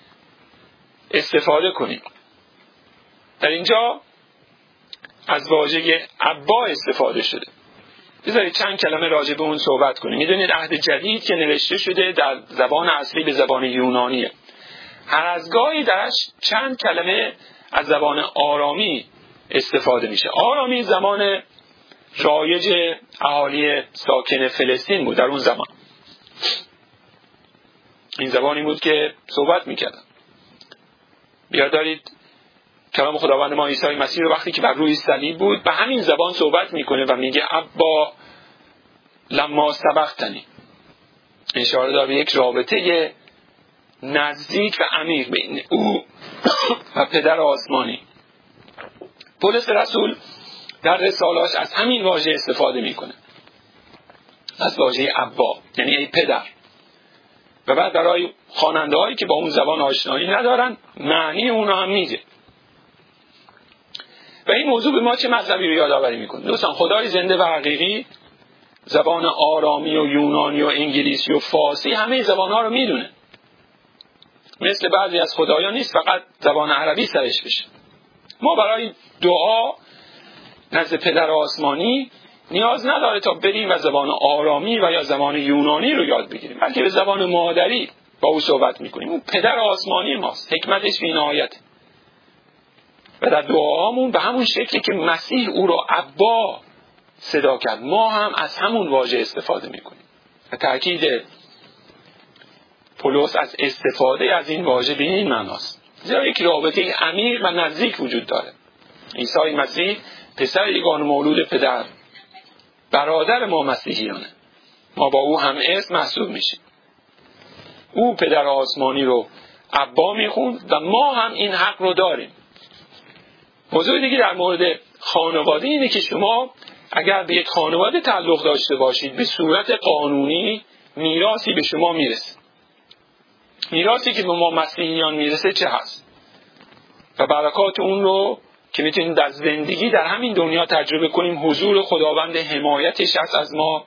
استفاده کنیم. در اینجا از واژه ابا استفاده شده. بذارید چند کلمه راجع به اون صحبت کنیم. میدونید عهد جدید که نوشته شده در زبان اصلی به زبان یونانیه. هر از گاهی درش چند کلمه از زبان آرامی استفاده میشه. آرامی زمان رایج اهالی ساکن فلسطین بود در اون زمان. این زبانی بود که صحبت میکردن. بیاد دارید کلام خداوند ما عیسی مسیح رو وقتی که بر روی صلیب بود به همین زبان صحبت میکنه و میگه ابا لما سبقتنی. اشاره داره به یک رابطه نزدیک و عمیق بین او و پدر آسمانی. پولس رسول در رسالاش از همین واژه استفاده میکنه، از واژه ابا، یعنی ای پدر. و بعد برای خواننده هایی که با اون زبان آشنایی ندارن معنی اونها هم میگه. و این موضوع به ما چه مطلبی رو یادآوری میکنه؟ دوستان خدای زنده و حقیقی زبان آرامی و یونانی و انگلیسی و فارسی همه زبان ها رو میدونه. مثل بعضی از خدایان نیست فقط زبان عربی سرش بشه. ما برای دعا نزد پدر آسمانی نیاز نداره تا بریم و زبان آرامی و یا زبان یونانی رو یاد بگیریم، بلکه به زبان مادری با او صحبت میکنیم. اون پدر آسمانی ماست، حکمتش بی‌نهایت. و در دعاهامون به همون شکلی که مسیح او رو ابا صدا کرد، ما هم از همون واژه استفاده میکنیم. و تأکید پولس از استفاده از این واژه به این معناست، زیرا یک رابطه عمیق و نزدیک وجود داره. عیسی مسیح پسر یگانه مولود پدر، برادر ما مسیحیانه. ما با او هم ارث محسوب میشیم. او پدر آسمانی رو ابا میخوند و ما هم این حق رو داریم. موضوع دیگه در مورد خانواده اینه که شما اگر به یک خانواده تعلق داشته باشید به صورت قانونی میراثی به شما میرسه. میراثی که به ما مسیحیان میرسه چه هست؟ و برکات اون رو که میتونیم در زندگی در همین دنیا تجربه کنیم. حضور خداوند، حمایتش هست از ما،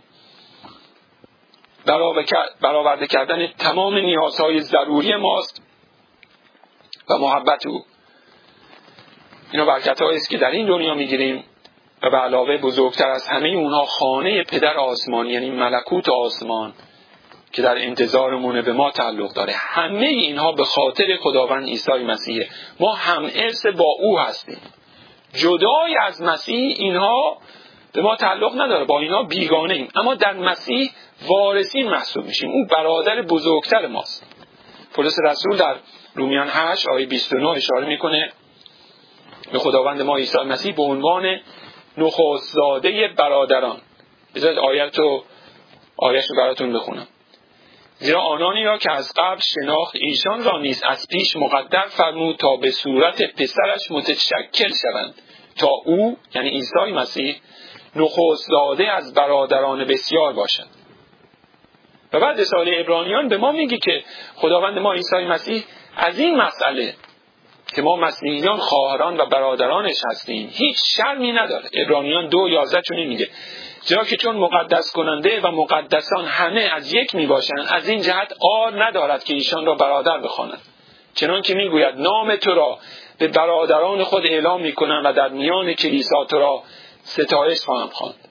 برآورده کردن تمام نیازهای ضروری ماست و محبت او. اینا برکت‌هایی است که در این دنیا میگیریم و به علاوه بزرگتر از همه اونها خانه پدر آسمانی، یعنی ملکوت آسمان که در انتظارمونه به ما تعلق داره. همه اینها به خاطر خداوند عیسی مسیح. ما هم ارث با او هستیم. جدای از مسیح اینها به ما تعلق نداره، با اینا بیگانه ایم، اما در مسیح وارثین محسوب میشیم. او برادر بزرگتر ماست. پولس رسول در رومیان هشت آیه بیست و نه اشاره میکنه به خداوند ما عیسی مسیح به عنوان نخست زاده برادران. بذارید آیت رو آیش رو براتون بخونم. زیرا آنانی را که از قبل شناخت ایشان را نیز از پیش مقدر فرمود تا به صورت پسرش متشکل شوند، تا او یعنی عیسی مسیح نخست زاده از برادران بسیار باشد. و بعد رساله عبرانیان به ما میگه که خداوند ما عیسی مسیح از این مسئله که ما مسیحیان خواهران و برادرانش هستیم هیچ شرمی نداره. عبرانیان دو یازده چون میگه چرا که چون مقدس کننده و مقدسان همه از یک می باشند، از این جهت عار ندارد که ایشان را برادر بخواند. چنان که میگوید نام تو را به برادران خود اعلام میکنم و در میان کلیسا تو را ستایش خواهم خواند.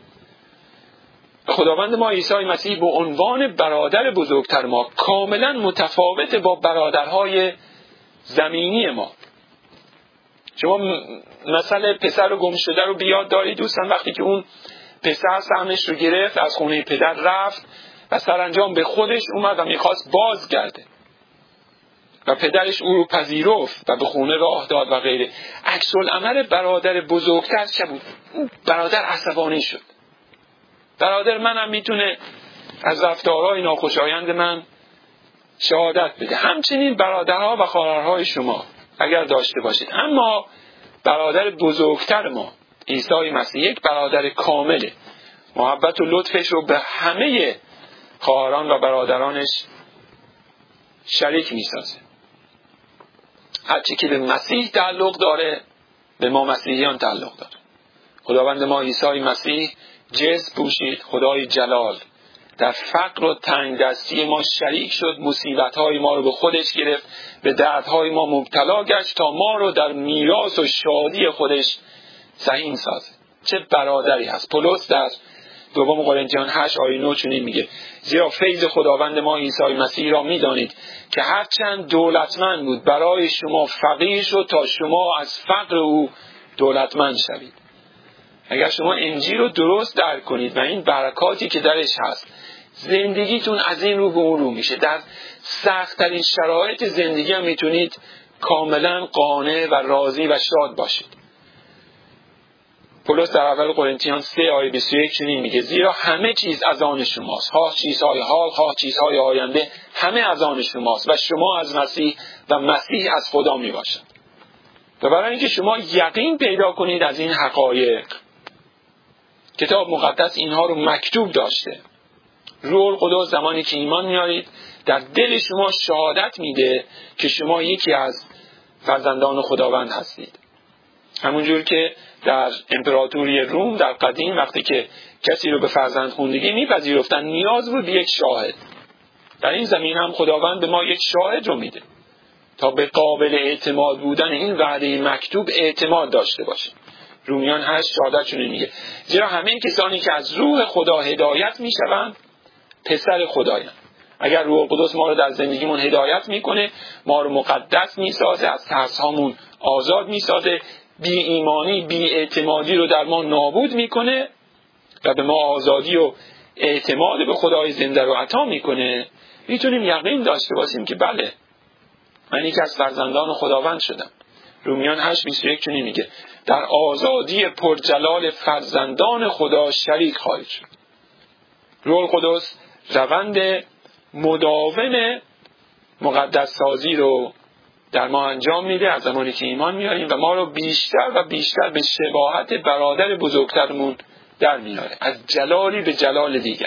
خداوند ما عیسی مسیح به عنوان برادر بزرگتر ما کاملا متفاوت با برادرهای زمینی ما. شما مثلا پسر گم شده رو بیاد دارید دوستان، وقتی که اون پسر سهمش رو گرفت از خونه پدر رفت و سرانجام به خودش اومد و میخواست بازگرده و پدرش او رو پذیرفت و به خونه راه داد و غیره. عکس العمل برادر بزرگتر چه بود؟ برادر عصبانی شد. برادر منم میتونه از رفتارهای ناخوشایند من شهادت بده. همچنین برادرها و خواهرهای شما اگر داشته باشید. اما برادر بزرگتر ما عیسی مسیح یک برادر کامله. محبت و لطفش رو به همه خواهران و برادرانش شریک میسازه. هرچی که به مسیح تعلق داره به ما مسیحیان تعلق داره. خداوند ما عیسی مسیح جسم پوشید، خدای جلال در فقر و تنگ دستی ما شریک شد، مصیبت‌های ما رو به خودش گرفت، به دردهای ما مبتلا گشت تا ما رو در میراث و شادی خودش سهیم سازه. چه برادری هست. پولس در دوم قرنتیان هشت آیه نه چنین میگه زیرا فیض خداوند ما عیسی مسیح را میدانید که هرچند دولتمند بود برای شما فقیر شد تا شما از فقر او دولتمند شوید. اگر شما انجیل رو درست درک کنید و این برکاتی که درش هست، زندگیتون از این رو به اون رو میشه. در سخت‌ترین شرایط زندگی هم میتونید کاملا قانع و راضی و شاد باشید. پولس در اول قرنتیان سه آیه بیست و یک چنین میگه زیرا همه چیز از آن شماست، ها چیزهای حال ها چیزهای آینده، همه از آن شماست و شما از مسیح و مسیح از خدا میباشد. و برای اینکه شما یقین پیدا کنید از این حقایق، کتاب مقدس اینها رو مکتوب داشته. روح القدس زمانی که ایمان میارید در دل شما شهادت میده که شما یکی از فرزندان خداوند هستید. همونجور که در امپراتوری روم در قدیم وقتی که کسی رو به فرزندخوندگی میپذیرفتن نیاز بود به یک شاهد. در این زمین هم خداوند به ما یک شاهد رو میده تا به قابل اعتماد بودن این وعده مکتوب اعتماد داشته باشیم. رومیان هشت شهادت چنین میگه زیرا همه کسانی که از روح خدا هدایت میشوند پسر خدایند. اگر روح القدس ما رو در زندگیمون هدایت میکنه، ما رو مقدس میسازه، از ترس‌هامون آزاد میسازه، بی ایمانی بی اعتمادی رو در ما نابود میکنه و به ما آزادی و اعتماد به خدای زنده رو عطا میکنه، میتونیم یقین داشته باشیم که بله من یکی از فرزندان خداوند شدم. رومیان هشت بیست و یک چنین میگه در آزادی پرجلال فرزندان خدا شریک خواهید شد. روح القدس روند مداوم مقدس سازی رو در ما انجام میده از زمانی که ایمان میاریم و ما رو بیشتر و بیشتر به شباهت برادر بزرگترمون در میاره، از جلالی به جلال دیگر.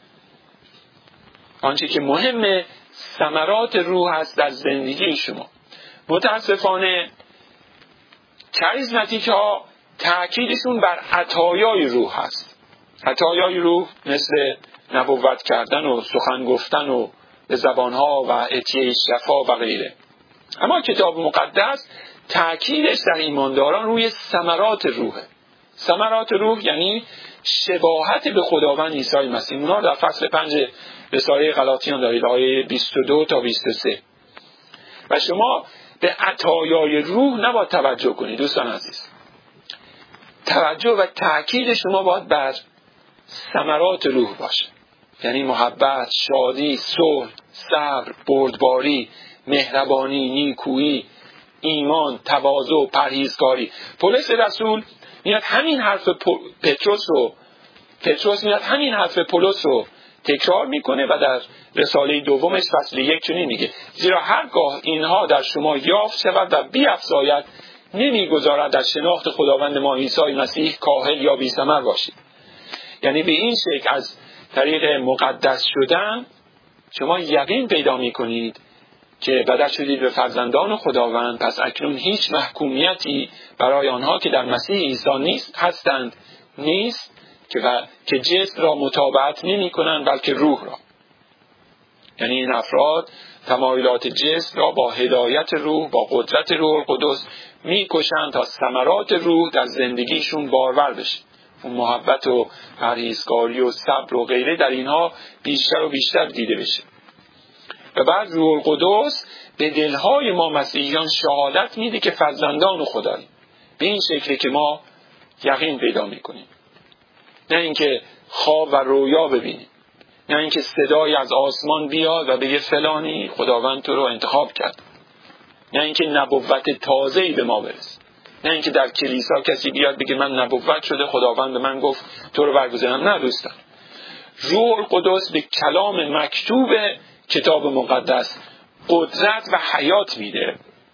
آنچه که مهمه ثمرات روح هست در زندگی شما. متاسفانه کاریزماتیک ها تأکیدشون بر عطایای روح هست. عطایای روح مثل نبوت کردن و سخن گفتن و به زبانها و عطیه شفا و غیره. اما کتاب مقدس تأکیدش در ایمانداران روی ثمرات روحه. ثمرات روح یعنی شباهت به خداوند عیسی مسیح. اونها در فصل پنج رساله غلاطیان دارید، آیه بیست و دو تا بیست و سه. و شما به عطایای روح نباید توجه کنید دوستان عزیز. توجه و تأکید شما باید بر ثمرات روح باشه، یعنی محبت، شادی، صلح، صبر، بردباری، مهربانی، نیکویی، ایمان، تواضع، پرهیزکاری. پولس رسول میاد همین حرف پتروس رو پتروس میاد همین حرف پولس رو تکرار میکنه و در رساله دومش فصل یک چنین میگه: زیرا هرگاه اینها در شما یافت شود و بیفزاید، نمیگذارد در شناخت خداوند ما عیسی مسیح کاهل یا بی ثمر باشید. یعنی به این شکل از طریق مقدس شدن شما یقین پیدا میکنید که بدل شدید به فرزندان خداوند، پس اکنون هیچ محکومیتی برای آنها که در مسیح عیسی نیست هستند نیست که و که جسم را متابعت نمی کنند بلکه روح را. یعنی این افراد تمایلات جسم را با هدایت روح، با قدرت روح القدس می کشند تا ثمرات روح در زندگیشون بارور بشه. اون محبت و پرهیزکاری و صبر و غیره در اینها بیشتر و بیشتر دیده بشه. و بعد روح القدس به دلهای ما مسیحیان شهادت میده که فرزندان خداییم. به این شکلی که ما یقین پیدا میکنیم، نه اینکه خواب و رویا ببینیم، نه اینکه صدای از آسمان بیاد و بگه فلانی خداوند تو رو انتخاب کرد، نه اینکه نبوت تازه‌ای به ما برسه، نه اینکه در کلیسا کسی بیاد بگه من نبوت شده خداوند به من گفت تو رو برگزیدم. نه دوستان، روح القدس به کلام مکتوب کتاب مقدس قدرت و حیات میده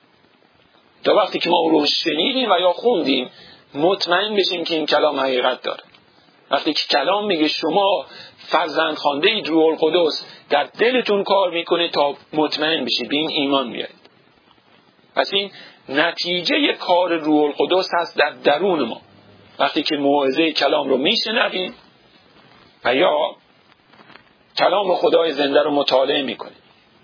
تا وقتی که ما او رو شنیدیم و یا خوندیم مطمئن بشیم که این کلام حقیقت داره. وقتی که کلام میگه شما فرزند خوانده اید، روح القدس در دلتون کار میکنه تا مطمئن بشید، به این ایمان میارید. پس این نتیجه کار روح القدس هست در درون ما وقتی که موعظه کلام رو میشنویم و یا کلام خدای زنده رو مطالعه میکنیم.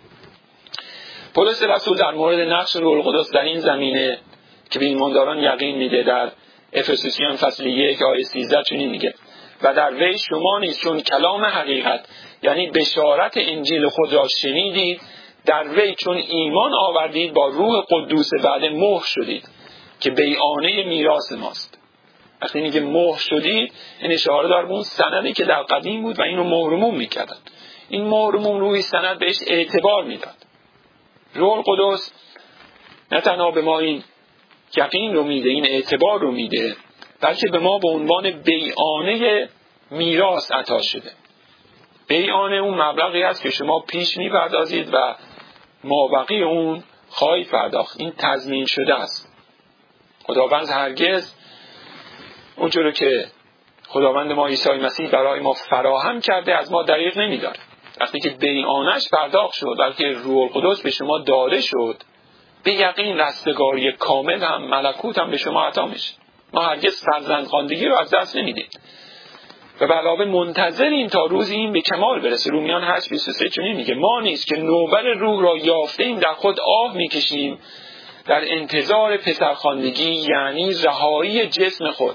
پولس رسول در مورد نقش روح القدس در این زمینه که به ایمانداران یقین میده در افسوسیان فصل یک آیه سیزده چنین میگه: و در وی شما نیز چون کلام حقیقت یعنی بشارت انجیل خود را شنیدید، در وی چون ایمان آوردید با روح قدوس بعد مهر شدید که بیعانه میراث ماست. وقتی میگه مهر شدید این اشاره داره به اون سندی که در قدیم بود و اینو مهرموم میکردن. این مهرموم روی سند بهش اعتبار میداد. روح القدس نه تنها به ما این یقین رو میده، این اعتبار رو میده، بلکه به ما به عنوان بیعانه میراث عطا شده. بیعانه اون مبلغی است که شما پیش میپردازید و مابقی اون خواهید پرداخت. این تضمین شده است. خداوند هرگز اونجوری که خداوند ما عیسی مسیح برای ما فراهم کرده از ما دریغ نمیداره. وقتی که بیعانش پرداخت شد، بلکه روح القدس به شما داده شد، به یقین رستگاری کامل هم ملکوت هم به شما عطا میشه. ما هرگز فرزندخواندگی رو از دست نمیدیم و به علاوه منتظریم تا روزی این به کمال برسه. رومیان هشت بیست و سه چنین میگه: ما نیز که نوبر روح را یافتیم در خود آه میکشیم در انتظار پسرخواندگی، یعنی رهایی جسم خود،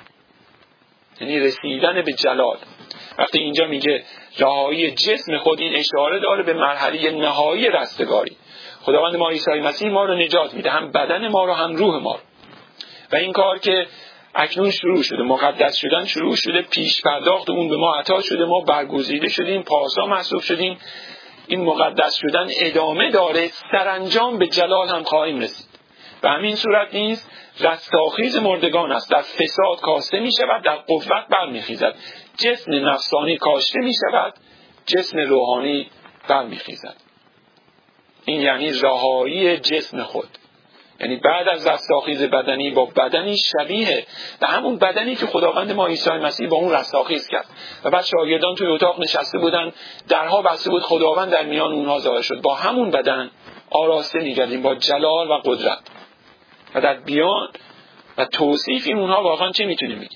یعنی رسیدن به جلال. وقتی اینجا میگه رهایی جسم خود، این اشاره داره به مرحله نهایی رستگاری. خداوند ما عیسی مسیح ما رو نجات میده، هم بدن ما رو هم روح ما رو. و این کار که اکنون شروع شده، مقدس شدن شروع شده، پیش پرداخت اون به ما عطا شده، ما برگزیده شدیم، پارسا محسوب شدیم. این مقدس شدن ادامه داره، سرانجام به جلال هم خواهیم رسید. و همین صورت نیز رستاخیز مردگان است، در فساد کاسته می شود، در قوت برمی خیزد. جسم نفسانی کاشته می شود، جسم روحانی برمی خیزد. این یعنی رهایی جسم خود، یعنی بعد از رستاخیز بدنی با بدنی شبیه به همون بدنی که خداوند ما عیسی مسیح با اون رستاخیز کرد. و بعد شاگردان توی اتاق نشسته بودن، درها بسته بود، خداوند در میان اونها ظاهر شد. با همون بدن آراسته می‌گردیم با جلال و قدرت. و در بیان و توصیف این اونها واقعا چه میتونیم بگیم؟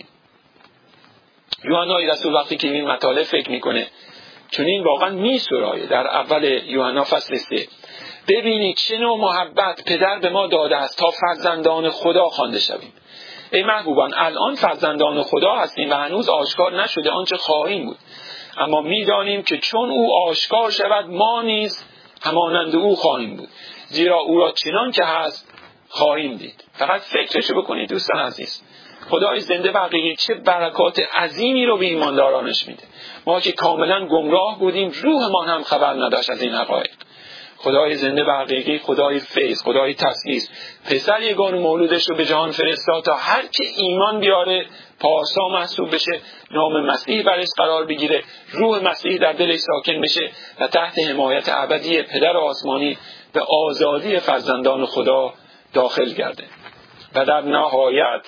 یوحنا رسول وقتی که این مطالب فکر میکنه چون این واقعا میسرایه در اول یوحنا فصل سه: ببینید چه نوع محبت پدر به ما داده است تا فرزندان خدا خوانده شویم. ای محبوبان، الان فرزندان خدا هستیم و هنوز آشکار نشده آنچه خواهیم بود، اما می‌دانیم که چون او آشکار شود ما نیز همانند او خواهیم بود، زیرا او را چنان که هست خواهیم دید. فقط فکرشو بکنید دوستان عزیز، خدای زنده و حقیقی چه برکات عظیمی رو به ایماندارانش میده. ما که کاملا گمراه بودیم، روحمان هم خبر نداشت از این حقایق. خدای زنده و حقیقی، خدای فیض، خدای تسلیس، پسر یگانه مولودش رو به جهان فرستاد تا هر که ایمان بیاره پارسا محسوب بشه، نام مسیح برش قرار بگیره، روح مسیح در دلش ساکن بشه و تحت حمایت ابدی پدر آسمانی به آزادی فرزندان خدا داخل گرده و در نهایت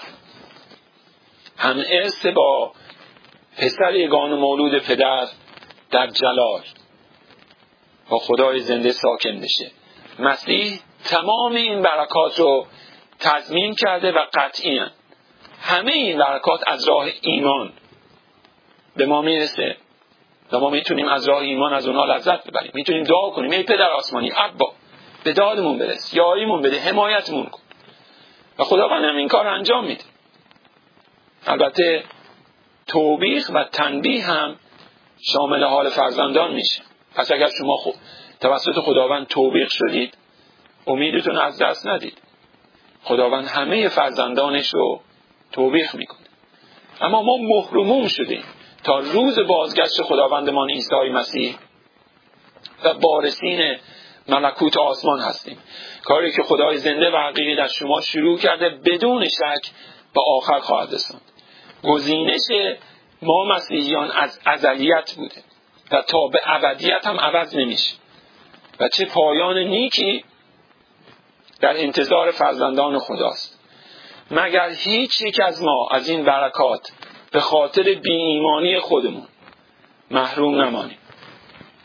هم ارث با پسر یگانه مولود پدر در جلال با خدای زنده ساکن بشه. مسیح تمام این برکات رو تضمین کرده و قطعی هست. همه این برکات از راه ایمان به ما میرسه و ما میتونیم از راه ایمان از اونها لذت ببریم. میتونیم دعا کنیم ای پدر آسمانی، ابا به دادمون برس، یاریمون بده، حمایتمون کن و خداوند هم این کار انجام میده. البته توبیخ و تنبیه هم شامل حال فرزندان میشه. پس اگر شما خود توسط خداوند توبیخ شدید، امیدتون از دست ندید. خداوند همه فرزندانش رو توبیخ میکنه، اما ما محروم شدیم تا روز بازگشت خداوندمان عیسی مسیح و وارثین ملکوت آسمان هستیم. کاری که خدای زنده و حقیقی در شما شروع کرده بدون شک به آخر خواهد رساند. گزینش ما مسیحیان از ازلیت بوده و تا به ابدیت هم عوض نمیشه و چه پایان نیکی در انتظار فرزندان خداست. مگر هیچ یک از ما از این برکات به خاطر بی ایمانی خودمون محروم نمانیم.